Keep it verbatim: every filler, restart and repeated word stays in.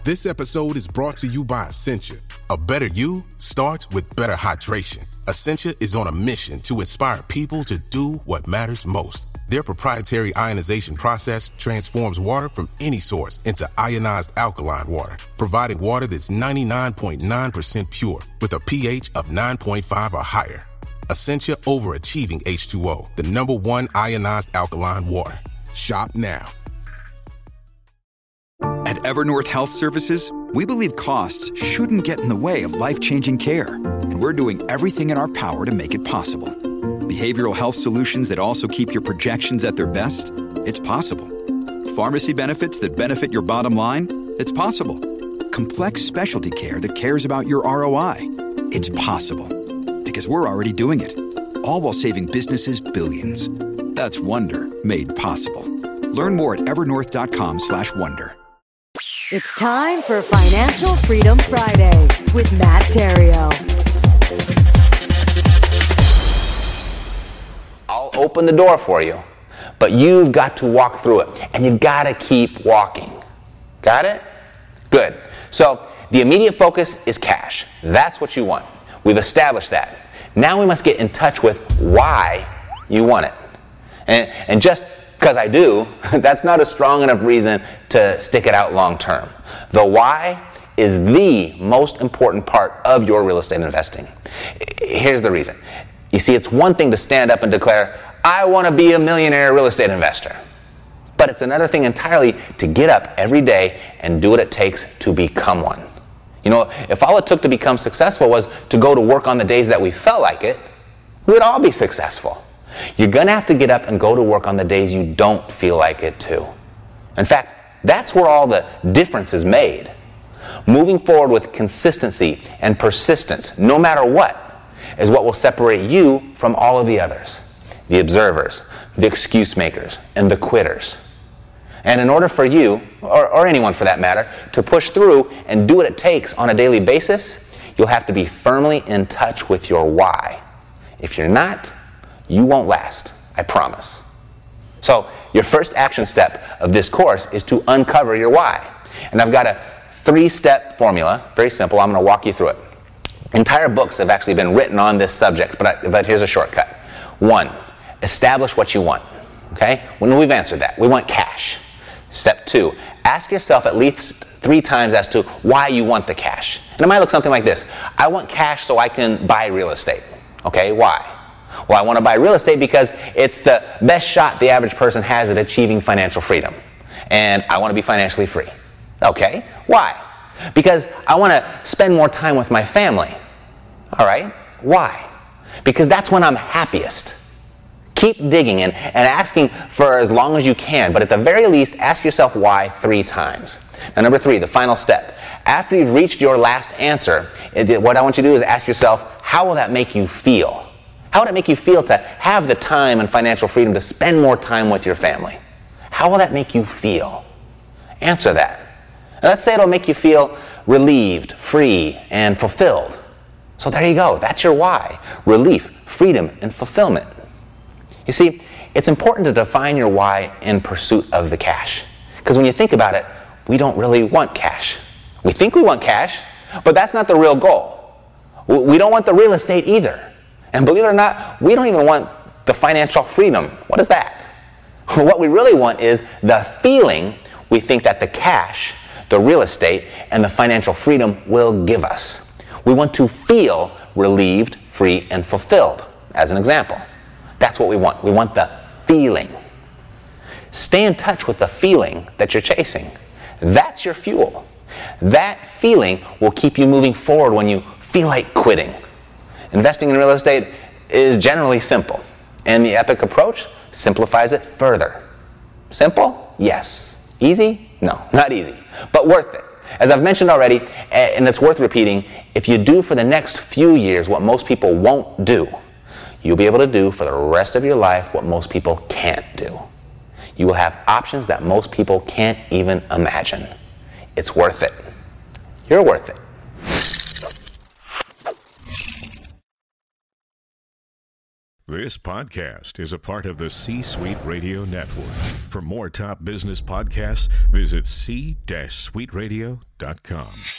This episode is brought to you by Essentia. A better you starts with better hydration. Essentia is on a mission to inspire people to do what matters most. Their proprietary ionization process transforms water from any source into ionized alkaline water, providing water that's ninety-nine point nine percent pure with a pH of nine point five or higher. Essentia Overachieving H two O, the number one ionized alkaline water. Shop now. At Evernorth Health Services, we believe costs shouldn't get in the way of life-changing care, and we're doing everything in our power to make it possible. Behavioral health solutions that also keep your projections at their best? It's possible. Pharmacy benefits that benefit your bottom line? It's possible. Complex specialty care that cares about your R O I? It's possible. Because we're already doing it. All while saving businesses billions. That's Wonder made possible. Learn more at evernorth.com slash wonder. It's time for Financial Freedom Friday with Matt Theriault. I'll open the door for you, but you've got to walk through it, and you've got to keep walking. Got it? Good. So the immediate focus is cash. That's what you want. We've established that. Now we must get in touch with why you want it. And, and just because I do, that's not a strong enough reason to stick it out long term. The why is the most important part of your real estate investing. Here's the reason. You see, it's one thing to stand up and declare, I want to be a millionaire real estate investor. But it's another thing entirely to get up every day and do what it takes to become one. You know, if all it took to become successful was to go to work on the days that we felt like it, we'd all be successful. You're going to have to get up and go to work on the days you don't feel like it too. In fact, that's where all the difference is made. Moving forward with consistency and persistence, no matter what, is what will separate you from all of the others. The observers, the excuse makers, and the quitters. And in order for you, or, or anyone for that matter, to push through and do what it takes on a daily basis, you'll have to be firmly in touch with your why. If you're not, you won't last, I promise. So your first action step of this course is to uncover your why. And I've got a three-step formula, very simple. I'm going to walk you through it. Entire books have actually been written on this subject, but, I, but here's a shortcut. One, establish what you want. Okay? When we've answered that, we want cash. Step two, ask yourself at least three times as to why you want the cash. And it might look something like this. I want cash so I can buy real estate. Okay, why? Well, I want to buy real estate because it's the best shot the average person has at achieving financial freedom. And I want to be financially free. Okay, why? Because I want to spend more time with my family. All right, why? Because that's when I'm happiest. Keep digging and, and asking for as long as you can, but at the very least, ask yourself why three times. Now, number three, the final step. After you've reached your last answer, it, what I want you to do is ask yourself, how will that make you feel? How would it make you feel to have the time and financial freedom to spend more time with your family? How will that make you feel? Answer that. Now, let's say it'll make you feel relieved, free, and fulfilled. So there you go. That's your why. Relief, freedom, and fulfillment. You see, it's important to define your why in pursuit of the cash. Because when you think about it, we don't really want cash. We think we want cash, but that's not the real goal. We don't want the real estate either. And believe it or not, we don't even want the financial freedom. What is that? What we really want is the feeling we think that the cash, the real estate, and the financial freedom will give us. We want to feel relieved, free, and fulfilled, as an example. That's what we want. We want the feeling. Stay in touch with the feeling that you're chasing. That's your fuel. That feeling will keep you moving forward when you feel like quitting. Investing in real estate is generally simple, and the Epic approach simplifies it further. Simple? Yes. Easy? No, not easy, but worth it. As I've mentioned already, and it's worth repeating, if you do for the next few years what most people won't do, you'll be able to do for the rest of your life what most people can't do. You will have options that most people can't even imagine. It's worth it. You're worth it. This podcast is a part of the C-Suite Radio Network. For more top business podcasts, visit c suite radio dot com.